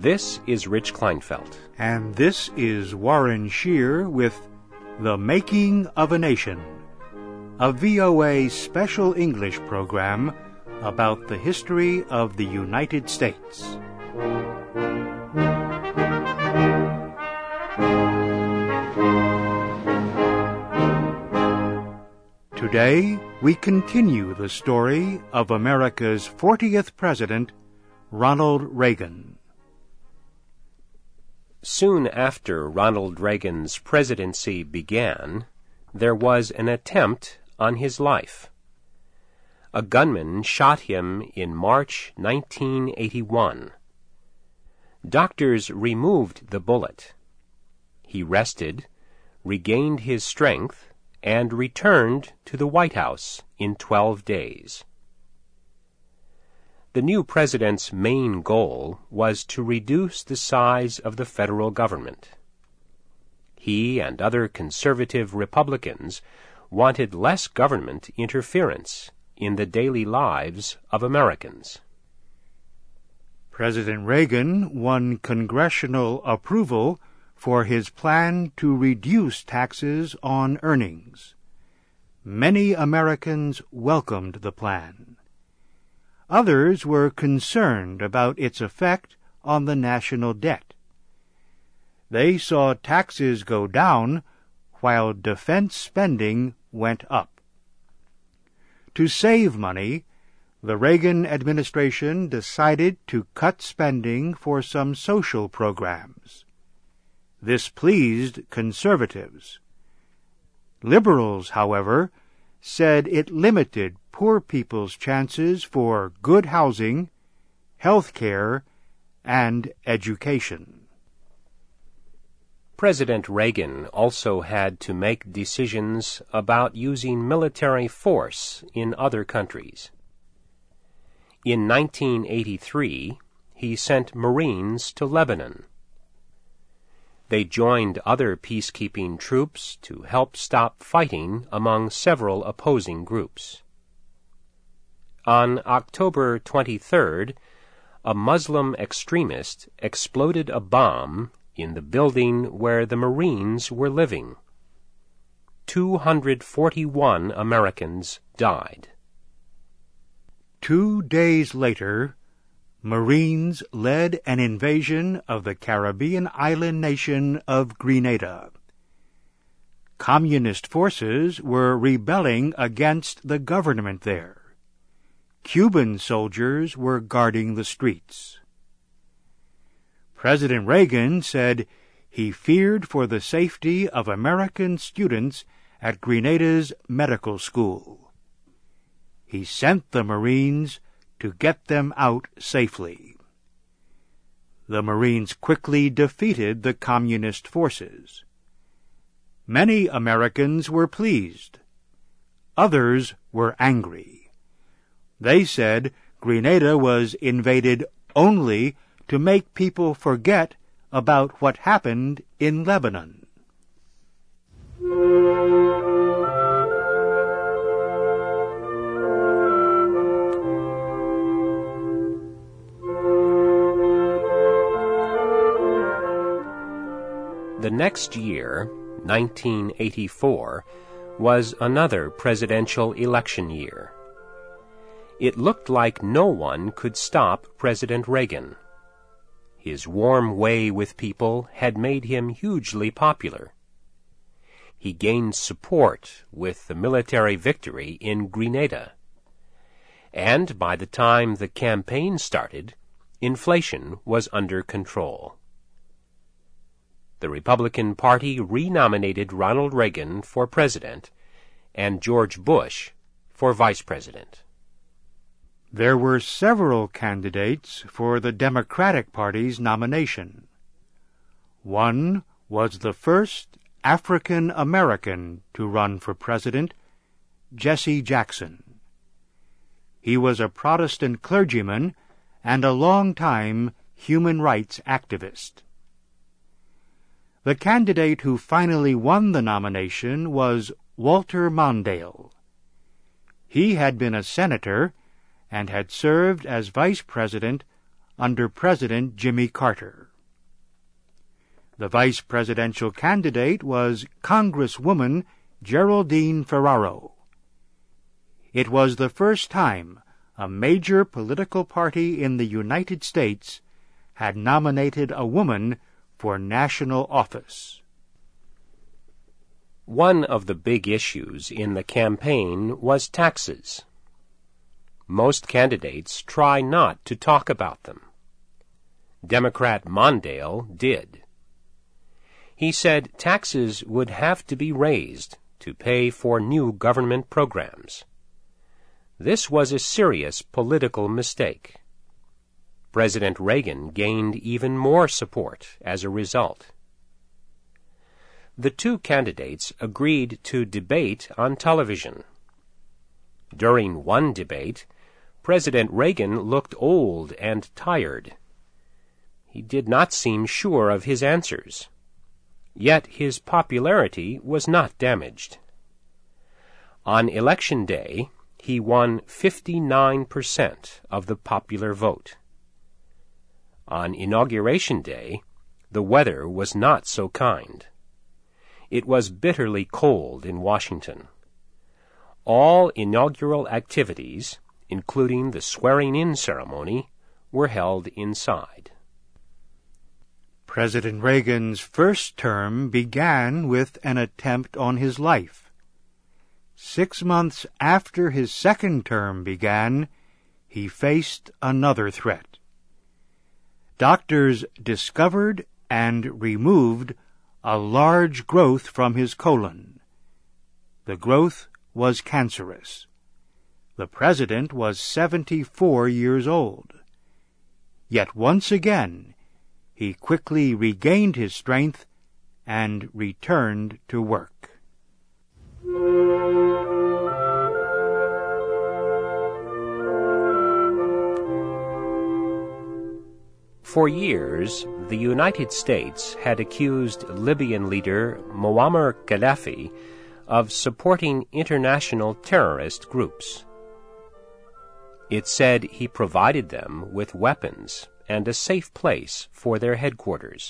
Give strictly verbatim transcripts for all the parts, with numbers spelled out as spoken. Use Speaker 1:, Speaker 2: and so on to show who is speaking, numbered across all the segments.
Speaker 1: This is Rich Kleinfeld.
Speaker 2: And this is Warren Shear with The Making of a Nation, a V O A special English program about the history of the United States. Today, we continue the story of America's fortieth President, Ronald Reagan.
Speaker 1: Soon after Ronald Reagan's presidency began, there was an attempt on his life. A gunman shot him in March nineteen eighty-one. Doctors removed the bullet. He rested, regained his strength, and returned to the White House in twelve days. The new president's main goal was to reduce the size of the federal government. He and other conservative Republicans wanted less government interference in the daily lives of Americans.
Speaker 2: President Reagan won congressional approval for his plan to reduce taxes on earnings. Many Americans welcomed the plan. Others were concerned about its effect on the national debt. They saw taxes go down while defense spending went up. To save money, the Reagan administration decided to cut spending for some social programs. This pleased conservatives. Liberals, however, said it limited poor people's chances for good housing, health care, and education.
Speaker 1: President Reagan also had to make decisions about using military force in other countries. In nineteen eighty-three, he sent Marines to Lebanon. They joined other peacekeeping troops to help stop fighting among several opposing groups. On October twenty-third, a Muslim extremist exploded a bomb in the building where the Marines were living. two hundred forty-one Americans died.
Speaker 2: Two days later, Marines led an invasion of the Caribbean island nation of Grenada. Communist forces were rebelling against the government there. Cuban soldiers were guarding the streets. President Reagan said he feared for the safety of American students at Grenada's medical school. He sent the Marines to get them out safely. The Marines quickly defeated the communist forces. Many Americans were pleased. Others were angry. They said Grenada was invaded only to make people forget about what happened in Lebanon.
Speaker 1: The next year, nineteen eighty-four, was another presidential election year. It looked like no one could stop President Reagan. His warm way with people had made him hugely popular. He gained support with the military victory in Grenada. And by the time the campaign started, inflation was under control. The Republican Party renominated Ronald Reagan for president and George Bush for vice president.
Speaker 2: There were several candidates for the Democratic Party's nomination. One was the first African American to run for president, Jesse Jackson. He was a Protestant clergyman and a long-time human rights activist. The candidate who finally won the nomination was Walter Mondale. He had been a senator and had served as vice president under President Jimmy Carter. The vice presidential candidate was Congresswoman Geraldine Ferraro. It was the first time a major political party in the United States had nominated a woman for national office.
Speaker 1: One of the big issues in the campaign was taxes. Most candidates try not to talk about them. Democrat Mondale did. He said taxes would have to be raised to pay for new government programs. This was a serious political mistake. President Reagan gained even more support as a result. The two candidates agreed to debate on television. During one debate, President Reagan looked old and tired. He did not seem sure of his answers. Yet his popularity was not damaged. On Election Day, he won fifty-nine percent of the popular vote. On Inauguration Day, the weather was not so kind. It was bitterly cold in Washington. All inaugural activities, including the swearing-in ceremony, were held inside.
Speaker 2: President Reagan's first term began with an attempt on his life. Six months after his second term began, he faced another threat. Doctors discovered and removed a large growth from his colon. The growth was cancerous. The president was seventy-four years old. Yet once again, he quickly regained his strength and returned to work.
Speaker 1: For years, the United States had accused Libyan leader Muammar Gaddafi of supporting international terrorist groups. It said he provided them with weapons and a safe place for their headquarters.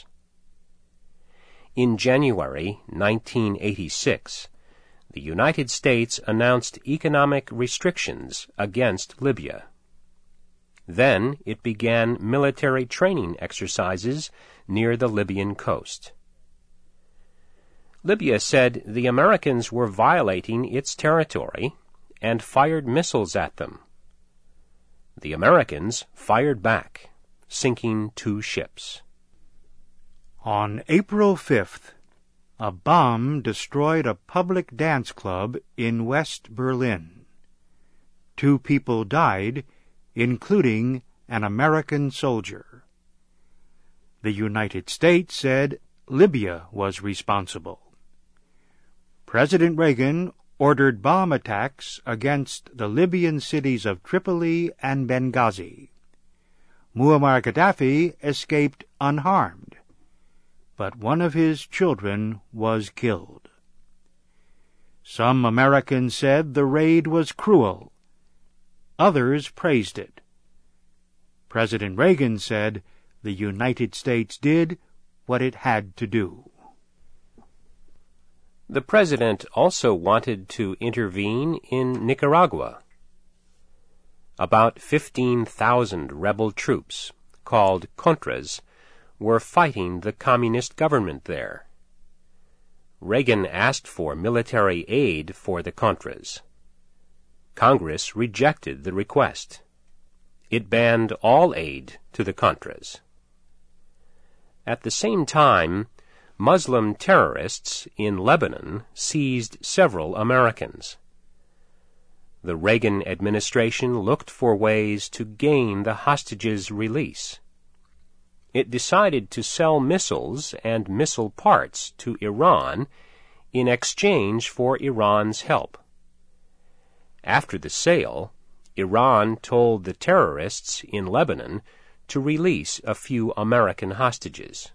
Speaker 1: In January nineteen eighty-six, the United States announced economic restrictions against Libya. Then it began military training exercises near the Libyan coast. Libya said the Americans were violating its territory and fired missiles at them. The Americans fired back, sinking two ships.
Speaker 2: On April fifth, a bomb destroyed a public dance club in West Berlin. Two people died, including an American soldier. The United States said Libya was responsible. President Reagan ordered bomb attacks against the Libyan cities of Tripoli and Benghazi. Muammar Gaddafi escaped unharmed, but one of his children was killed. Some Americans said the raid was cruel. Others praised it. President Reagan said the United States did what it had to do.
Speaker 1: The president also wanted to intervene in Nicaragua. About fifteen thousand rebel troops, called Contras, were fighting the communist government there. Reagan asked for military aid for the Contras. Congress rejected the request. It banned all aid to the Contras. At the same time, Muslim terrorists in Lebanon seized several Americans. The Reagan administration looked for ways to gain the hostages' release. It decided to sell missiles and missile parts to Iran in exchange for Iran's help. After the sale, Iran told the terrorists in Lebanon to release a few American hostages.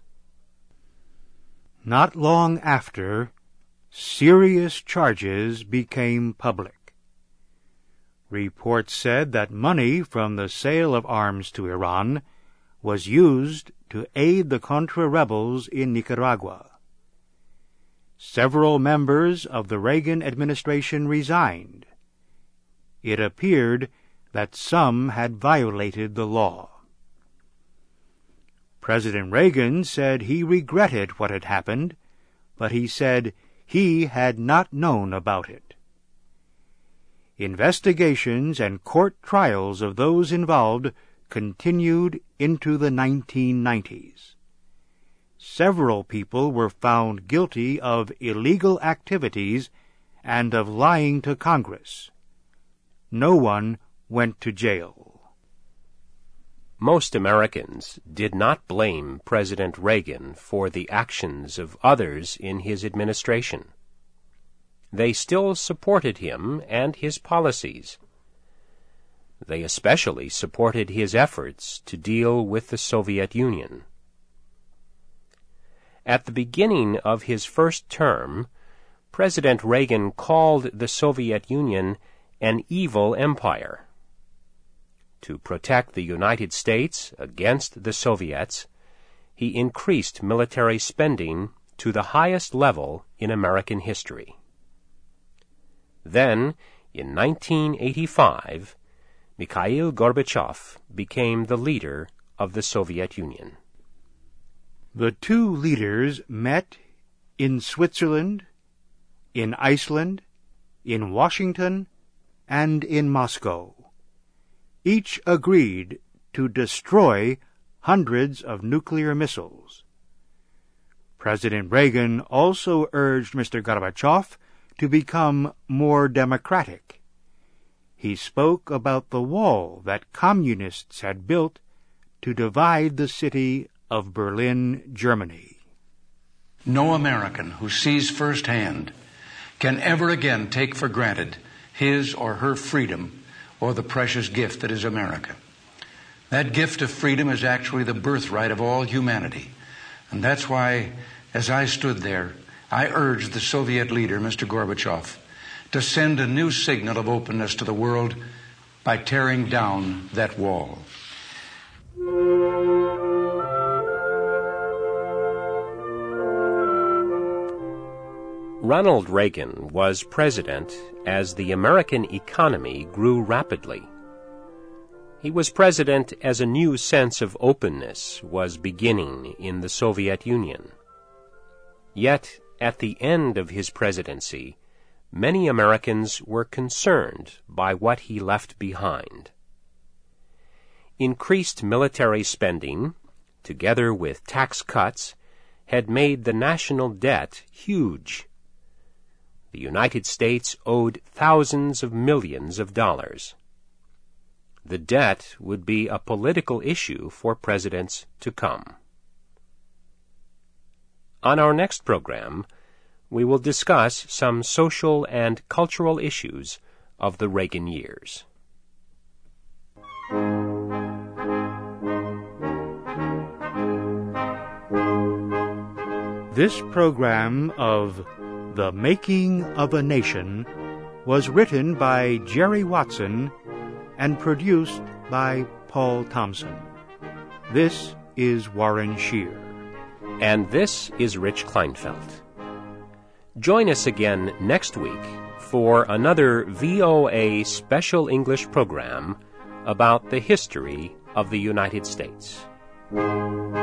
Speaker 2: Not long after, serious charges became public. Reports said that money from the sale of arms to Iran was used to aid the Contra rebels in Nicaragua. Several members of the Reagan administration resigned. It appeared that some had violated the law. President Reagan said he regretted what had happened, but he said he had not known about it. Investigations and court trials of those involved continued into the nineteen nineties. Several people were found guilty of illegal activities and of lying to Congress. No one went to jail.
Speaker 1: Most Americans did not blame President Reagan for the actions of others in his administration. They still supported him and his policies. They especially supported his efforts to deal with the Soviet Union. At the beginning of his first term, President Reagan called the Soviet Union an evil empire. To protect the United States against the Soviets, he increased military spending to the highest level in American history. Then, in nineteen eighty-five, Mikhail Gorbachev became the leader of the Soviet Union.
Speaker 2: The two leaders met in Switzerland, in Iceland, in Washington, and in Moscow. Each agreed to destroy hundreds of nuclear missiles. President Reagan also urged Mister Gorbachev to become more democratic. He spoke about the wall that communists had built to divide the city of Berlin, Germany.
Speaker 3: No American who sees firsthand can ever again take for granted his or her freedom or the precious gift that is America. That gift of freedom is actually the birthright of all humanity. And that's why, as I stood there, I urged the Soviet leader, Mister Gorbachev, to send a new signal of openness to the world by tearing down that wall.
Speaker 1: Ronald Reagan was president as the American economy grew rapidly. He was president as a new sense of openness was beginning in the Soviet Union. Yet, at the end of his presidency, many Americans were concerned by what he left behind. Increased military spending, together with tax cuts, had made the national debt huge. The United States owed thousands of millions of dollars. The debt would be a political issue for presidents to come. On our next program, we will discuss some social and cultural issues of the Reagan years.
Speaker 2: This program of The Making of a Nation was written by Jerry Watson and produced by Paul Thompson. This is Warren Shear.
Speaker 1: And this is Rich Kleinfeld. Join us again next week for another V O A special English program about the history of the United States.